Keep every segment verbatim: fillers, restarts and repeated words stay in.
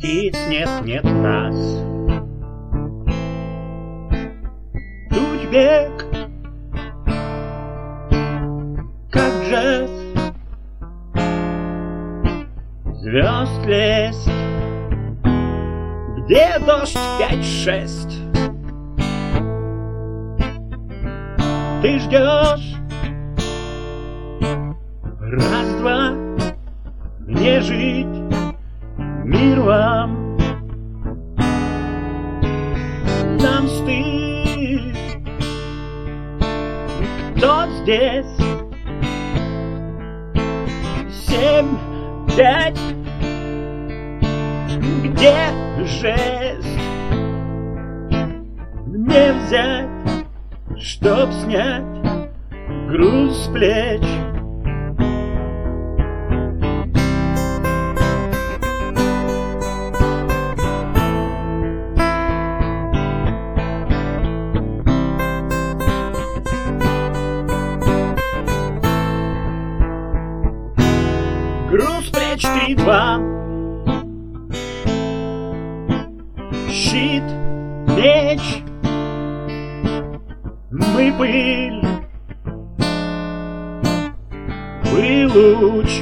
птиц нет-нет нас. Туч бег, как джаз, звезд лезть, где дождь пять-шесть. Ты ждешь раз-два, мне жить, мир вам, нам стыд. Кто здесь? Семь, пять, где жесть? Мне взять, чтоб снять груз с плеч. Груз плеч три-два, щит, меч, мы пыль, вы луч,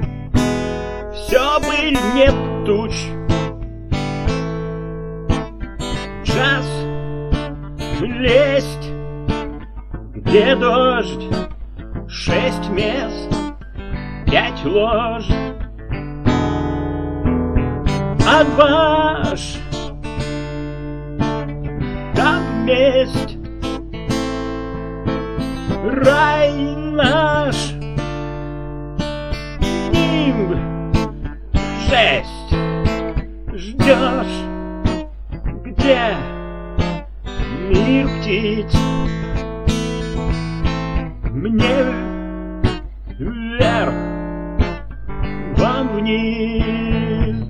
все пыль, нет туч. Час лезть, где дождь, шесть мест, пять лож, отваж, там месть, рай наш, нимб, жесть, ждешь, где мир птиц, мне вверх, вам вниз.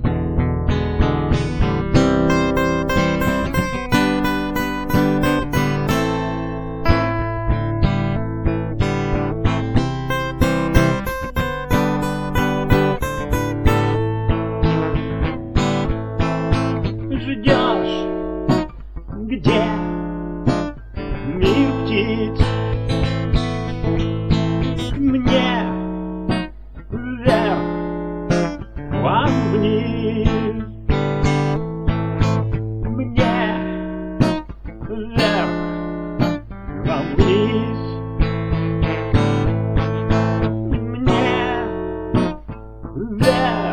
Ждешь, где мир птиц, мне вверх, вам вниз. Мне вверх, вам вниз. Мне вверх.